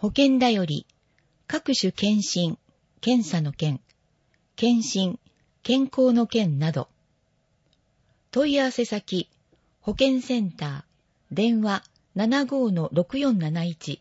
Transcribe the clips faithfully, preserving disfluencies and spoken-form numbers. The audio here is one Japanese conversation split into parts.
保険だより、各種検診、検査の件、検診、健康の件など。問い合わせ先、保健センター、電話 ななごーのろくよんなないち。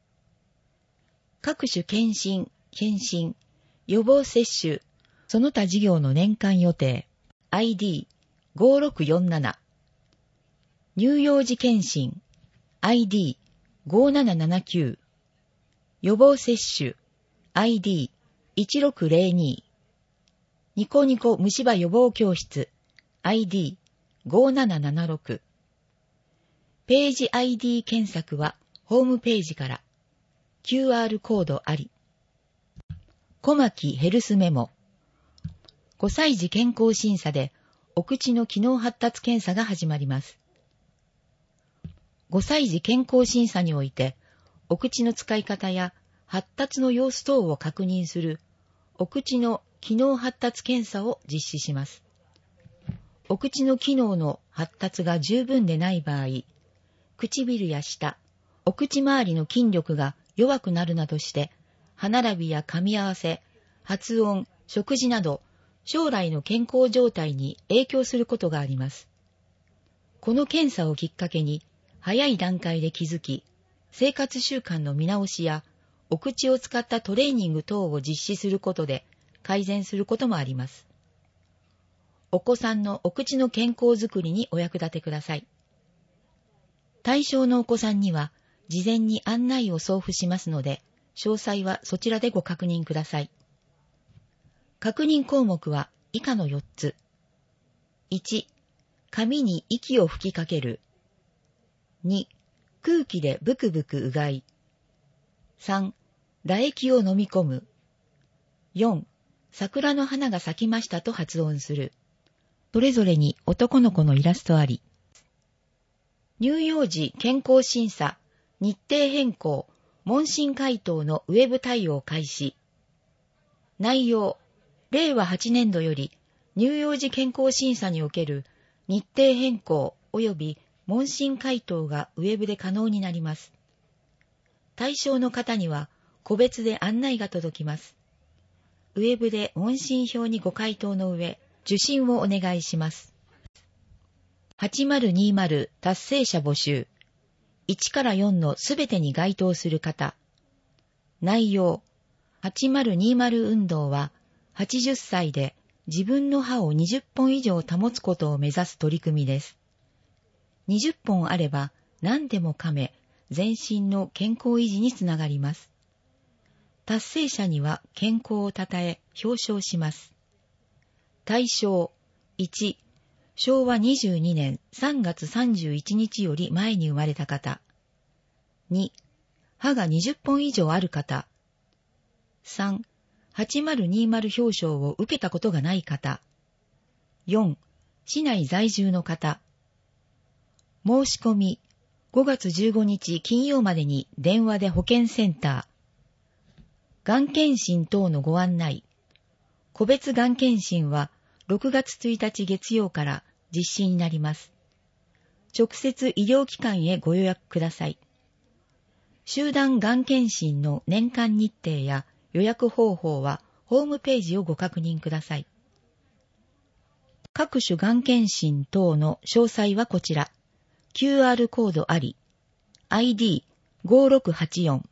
各種検診、検診、予防接種、その他事業の年間予定、アイディーごろくよんなな。乳幼児検診、アイディーごななななきゅう。予防接種、アイディーいちろくぜろに。ニコニコ虫歯予防教室、アイディーごななななろく。ページ アイディー 検索はホームページから。キューアール コードあり。小牧ヘルスメモ。ごさい児健康審査でお口の機能発達検査が始まります。ごさい児健康審査において、お口の使い方や発達の様子等を確認するお口の機能発達検査を実施します。お口の機能の発達が十分でない場合、唇や舌、お口周りの筋力が弱くなるなどして、歯並びや噛み合わせ、発音、食事など、将来の健康状態に影響することがあります。この検査をきっかけに、早い段階で気づき、生活習慣の見直しや、お口を使ったトレーニング等を実施することで改善することもあります。お子さんのお口の健康づくりにお役立てください。対象のお子さんには、事前に案内を送付しますので、詳細はそちらでご確認ください。確認項目は以下のよっつ。いち、紙に息を吹きかける。に、空気でブクブクうがい。さん、唾液を飲み込む。よん、桜の花が咲きましたと発音する。それぞれに男の子のイラストあり。乳幼児健康審査、日程変更、問診回答のウェブ対応開始。内容、れいわはちねんどより乳幼児健康審査における日程変更及び問診回答がウェブで可能になります。対象の方には個別で案内が届きます。ウェブで問診票にご回答の上、受診をお願いします。はちまるにまる達成者募集。いちからよんのすべてに該当する方。内容。はちまるにまる運動は、はちじゅっさいで自分の歯をにじゅっぽん以上保つことを目指す取り組みです。にじゅっぽんあれば何でも噛め、全身の健康維持につながります。達成者には健康をたたえ表彰します。対象。いち、しょうわにじゅうにねんさんがつさんじゅういちにちより前に生まれた方。に、歯がにじゅっぽん以上ある方。さん、はちまるにまる表彰を受けたことがない方。よん、市内在住の方。申し込み、ごがつじゅうごにち金曜までに電話で保健センター。がん検診等のご案内。個別がん検診はろくがつついたち月曜から実施になります。直接医療機関へご予約ください。集団がん検診の年間日程や予約方法はホームページをご確認ください。各種がん検診等の詳細はこちら。キューアール コードあり。アイディーごろくはちよん。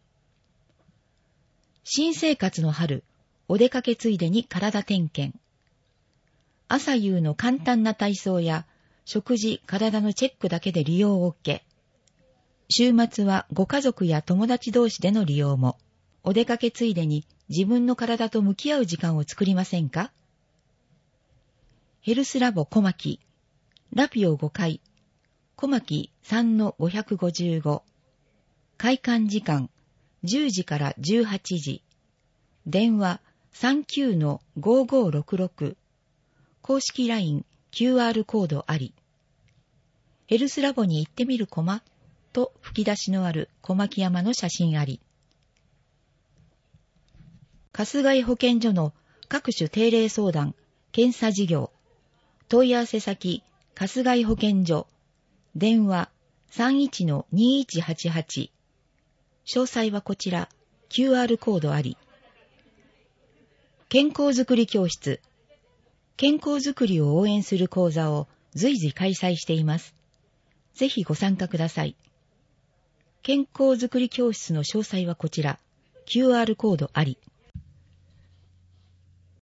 新生活の春、お出かけついでに体点検。朝夕の簡単な体操や食事、体のチェックだけで利用 OK。週末はご家族や友達同士での利用も。お出かけついでに自分の体と向き合う時間を作りませんか？ヘルスラボ小牧、ラピオごかい、小牧 さんのごひゃくごじゅうご。開館時間じゅうじからじゅうはちじ。電話 さんきゅうのごごろくろく。公式 ライン、キューアール コードあり。ヘルスラボに行ってみるコマと吹き出しのある小牧山の写真あり。春日井保健所の各種定例相談、検査事業。問い合わせ先、春日井保健所。電話 さんいちのにいちはちはち。詳細はこちら、 キューアール コードあり。健康づくり教室。健康づくりを応援する講座を随時開催しています。ぜひご参加ください。健康づくり教室の詳細はこちら、キューアール コードあり。